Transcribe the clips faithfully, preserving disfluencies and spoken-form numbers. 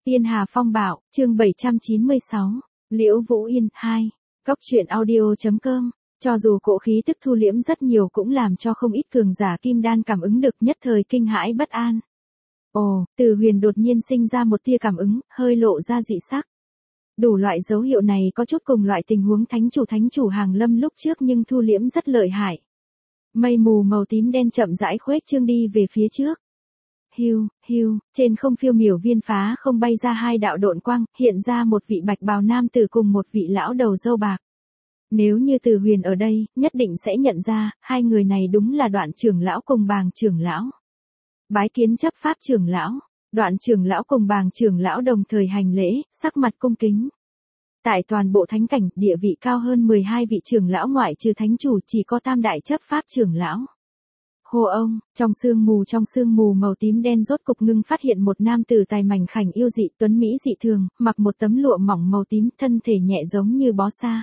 Tiên Hà Phong Bạo, chương bảy trăm chín mươi sáu, Liễu Vũ Yên, hai. Góc truyện audio chấm com. Cho dù cỗ khí tức thu liễm rất nhiều cũng làm cho không ít cường giả kim đan cảm ứng được, nhất thời kinh hãi bất an. Ồ, Từ Huyền đột nhiên sinh ra một tia cảm ứng, hơi lộ ra dị sắc. Đủ loại dấu hiệu này có chút cùng loại tình huống thánh chủ thánh chủ Hàng Lâm lúc trước nhưng thu liễm rất lợi hại. Mây mù màu tím đen chậm rãi khuếch trương đi về phía trước. Hiu, hiu, trên không phiêu miểu viên phá không bay ra hai đạo độn quang, hiện ra một vị bạch bào nam tử cùng một vị lão đầu râu bạc. Nếu như Từ Huyền ở đây, nhất định sẽ nhận ra, hai người này đúng là Đoạn trưởng lão cùng Bàng trưởng lão. Bái kiến chấp pháp trưởng lão, Đoạn trưởng lão cùng Bàng trưởng lão đồng thời hành lễ, sắc mặt cung kính. Tại toàn bộ thánh cảnh, địa vị cao hơn mười hai vị trưởng lão ngoại trừ thánh chủ chỉ có tam đại chấp pháp trưởng lão. Hô ông, trong sương mù trong sương mù màu tím đen rốt cục ngưng phát hiện một nam tử tài mảnh khảnh yêu dị tuấn mỹ dị thường, mặc một tấm lụa mỏng màu tím, thân thể nhẹ giống như bó sa.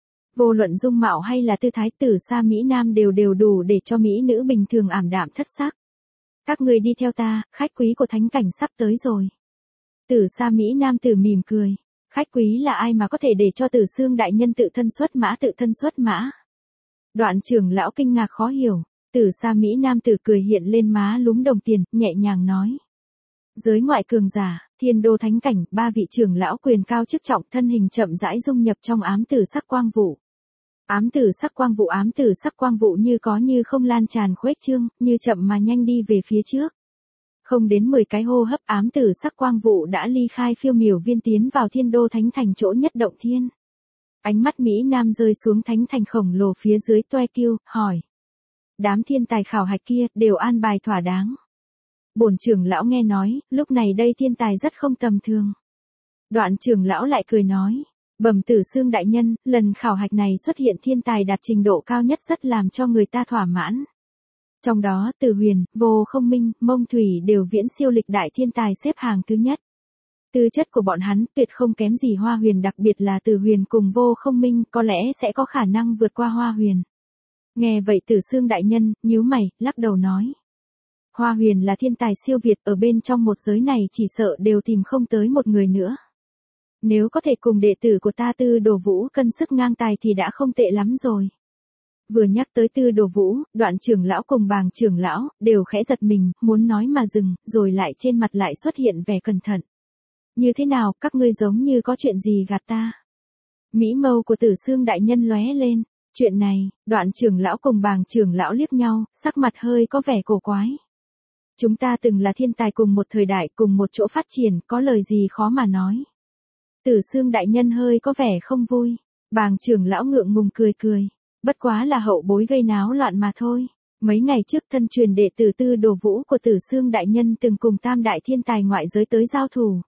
Vô luận dung mạo hay là tư thái Tử Sa Mỹ Nam đều đều đủ để cho mỹ nữ bình thường ảm đạm thất sắc. Các người đi theo ta, khách quý của thánh cảnh sắp tới rồi. Tử Sa Mỹ Nam tử mỉm cười. Khách quý là ai mà có thể để cho Tử Xương đại nhân tự thân xuất mã tự thân xuất mã? Đoạn trưởng lão kinh ngạc khó hiểu. Tử Sa Mỹ Nam tử cười hiện lên má lúm đồng tiền, nhẹ nhàng nói. Giới ngoại cường giả, thiên đô thánh cảnh, ba vị trưởng lão quyền cao chức trọng thân hình chậm rãi dung nhập trong ám tử sắc quang vụ. Ám tử sắc quang vụ ám tử sắc quang vụ như có như không lan tràn khuếch trương, như chậm mà nhanh đi về phía trước. Không đến mười cái hô hấp ám tử sắc quang vụ đã ly khai phiêu miểu viên tiến vào thiên đô thánh thành chỗ nhất động thiên. Ánh mắt Mỹ Nam rơi xuống thánh thành khổng lồ phía dưới toe kiêu, hỏi. Đám thiên tài khảo hạch kia đều an bài thỏa đáng. Bổn trưởng lão nghe nói, lúc này đây thiên tài rất không tầm thường. Đoạn trưởng lão lại cười nói, bẩm Tử Xương đại nhân, lần khảo hạch này xuất hiện thiên tài đạt trình độ cao nhất rất làm cho người ta thỏa mãn. Trong đó Từ Huyền, Vô Không Minh, Mông Thủy đều viễn siêu lịch đại thiên tài xếp hàng thứ nhất. Tư chất của bọn hắn tuyệt không kém gì Hoa Huyền, đặc biệt là Từ Huyền cùng Vô Không Minh có lẽ sẽ có khả năng vượt qua Hoa Huyền. Nghe vậy Tử Xương đại nhân, nhíu mày, lắc đầu nói. Hoa Huyền là thiên tài siêu việt, ở bên trong một giới này chỉ sợ đều tìm không tới một người nữa. Nếu có thể cùng đệ tử của ta Tư Đồ Vũ cân sức ngang tài thì đã không tệ lắm rồi. Vừa nhắc tới Tư Đồ Vũ, Đoạn trưởng lão cùng Bàng trưởng lão đều khẽ giật mình, muốn nói mà dừng, rồi lại trên mặt lại xuất hiện vẻ cẩn thận. Như thế nào, các ngươi giống như có chuyện gì gạt ta? Mỹ mâu của Tử Xương đại nhân lóe lên. Chuyện này, Đoạn trưởng lão cùng Bàng trưởng lão liếc nhau, sắc mặt hơi có vẻ cổ quái. Chúng ta từng là thiên tài cùng một thời đại, cùng một chỗ phát triển, có lời gì khó mà nói. Tử Xương đại nhân hơi có vẻ không vui. Bàng trưởng lão ngượng ngùng cười cười. Bất quá là hậu bối gây náo loạn mà thôi. Mấy ngày trước thân truyền đệ tử Tư Đồ Vũ của Tử Xương đại nhân từng cùng tam đại thiên tài ngoại giới tới giao thủ.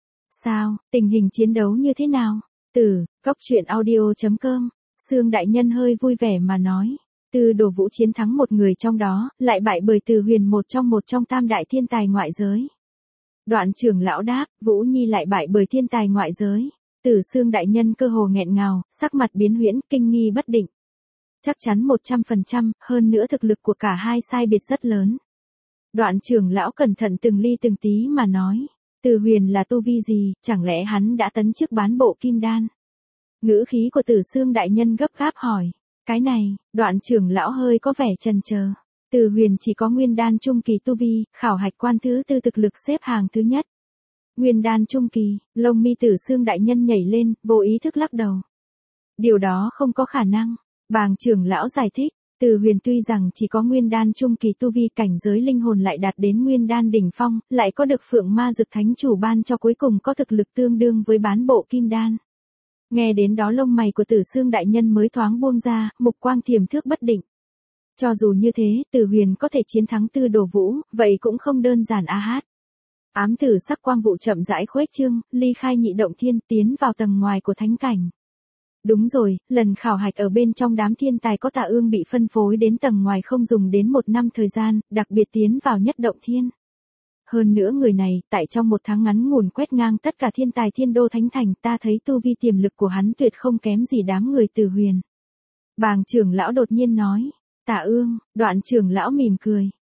Sao, tình hình chiến đấu như thế nào? Từ, góc truyện audio chấm com. Xương đại nhân hơi vui vẻ mà nói, Tư Đồ Vũ chiến thắng một người trong đó, lại bại bởi Từ Huyền một trong một trong tam đại thiên tài ngoại giới. Đoạn trưởng lão đáp, Vũ Nhi lại bại bởi thiên tài ngoại giới. Tử Xương đại nhân cơ hồ nghẹn ngào, sắc mặt biến huyễn, kinh nghi bất định. Chắc chắn một trăm phần trăm, hơn nữa thực lực của cả hai sai biệt rất lớn. Đoạn trưởng lão cẩn thận từng ly từng tí mà nói, Từ Huyền là tu vi gì, chẳng lẽ hắn đã tấn chức bán bộ kim đan? Ngữ khí của Tử Xương đại nhân gấp gáp hỏi. Cái này, Đoạn trưởng lão hơi có vẻ chần chờ. Từ Huyền chỉ có nguyên đan trung kỳ tu vi, khảo hạch quan thứ tư thực lực xếp hàng thứ nhất. Nguyên đan trung kỳ, lông mi Tử Xương đại nhân nhảy lên, vô ý thức lắc đầu. Điều đó không có khả năng. Bàng trưởng lão giải thích, Từ Huyền tuy rằng chỉ có nguyên đan trung kỳ tu vi, cảnh giới linh hồn lại đạt đến nguyên đan đỉnh phong, lại có được Phượng Ma Dực Thánh chủ ban cho, cuối cùng có thực lực tương đương với bán bộ kim đan. Nghe đến đó lông mày của Tử Xương đại nhân mới thoáng buông ra, mục quang thiềm thước bất định. Cho dù như thế, Từ Huyền có thể chiến thắng Tư Đồ Vũ, vậy cũng không đơn giản a hát. Ám tử sắc quang vụ chậm rãi khuếch trương, ly khai nhị động thiên, tiến vào tầng ngoài của thánh cảnh. Đúng rồi, lần khảo hạch ở bên trong đám thiên tài có Tạ Ương bị phân phối đến tầng ngoài không dùng đến một năm thời gian, đặc biệt tiến vào nhất động thiên. Hơn nữa người này, tại trong một tháng ngắn ngủn quét ngang tất cả thiên tài thiên đô thánh thành, ta thấy tu vi tiềm lực của hắn tuyệt không kém gì đám người Từ Huyền. Bàng trưởng lão đột nhiên nói, Tạ Ương, Đoạn trưởng lão mỉm cười.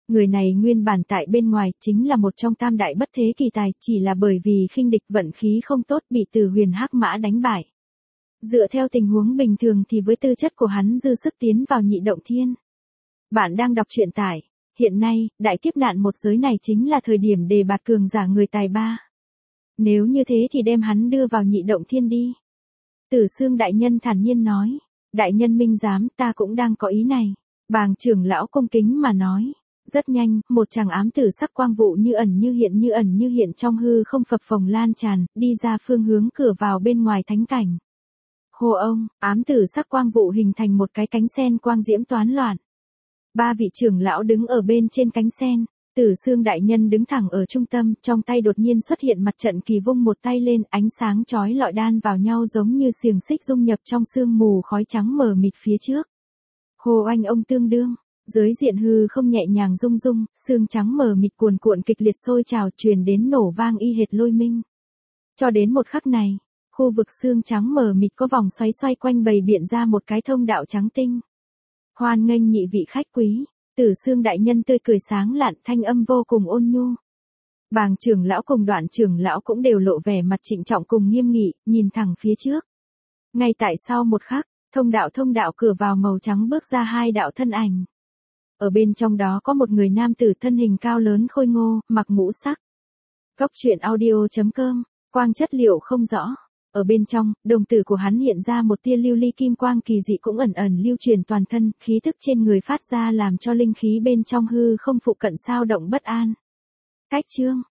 Người này nguyên bản tại bên ngoài chính là một trong tam đại bất thế kỳ tài, chỉ là bởi vì khinh địch vận khí không tốt bị Từ Huyền Hắc Mã đánh bại. Dựa theo tình huống bình thường thì với tư chất của hắn dư sức tiến vào nhị động thiên. Bạn đang đọc truyện tại, hiện nay, đại kiếp nạn một giới này chính là thời điểm đề bạt cường giả người tài ba. Nếu như thế thì đem hắn đưa vào nhị động thiên đi. Tử Xương đại nhân thản nhiên nói, đại nhân minh giám, ta cũng đang có ý này. Bàng trưởng lão cung kính mà nói. Rất nhanh, một tràng ám tử sắc quang vụ như ẩn như hiện như ẩn như hiện trong hư không phập phồng lan tràn, đi ra phương hướng cửa vào bên ngoài thánh cảnh. Hồ ông, ám tử sắc quang vụ hình thành một cái cánh sen quang diễm toán loạn. Ba vị trưởng lão đứng ở bên trên cánh sen, Tử Xương đại nhân đứng thẳng ở trung tâm, trong tay đột nhiên xuất hiện mặt trận kỳ vung một tay lên, ánh sáng chói lọi đan vào nhau giống như xiềng xích dung nhập trong sương mù khói trắng mờ mịt phía trước. Hồ oanh ông tương đương, giới diện hư không nhẹ nhàng rung rung, sương trắng mờ mịt cuồn cuộn kịch liệt sôi trào truyền đến nổ vang y hệt lôi minh. Cho đến một khắc này, khu vực sương trắng mờ mịt có vòng xoáy xoay quanh bày biện ra một cái thông đạo trắng tinh. Hoan nghênh nhị vị khách quý. Tử Xương đại nhân tươi cười sáng lạn, thanh âm vô cùng ôn nhu. Bàng trưởng lão cùng Đoạn trưởng lão cũng đều lộ vẻ mặt trịnh trọng cùng nghiêm nghị, nhìn thẳng phía trước. Ngay tại sau một khắc, thông đạo thông đạo cửa vào màu trắng bước ra hai đạo thân ảnh. Ở bên trong đó có một người nam tử thân hình cao lớn khôi ngô, mặc mũ sắc. Góc truyện audio chấm com, quang chất liệu không rõ. Ở bên trong, đồng tử của hắn hiện ra một tia lưu ly kim quang kỳ dị cũng ẩn ẩn lưu truyền toàn thân, khí thức trên người phát ra làm cho linh khí bên trong hư không phụ cận sao động bất an. Cách chương,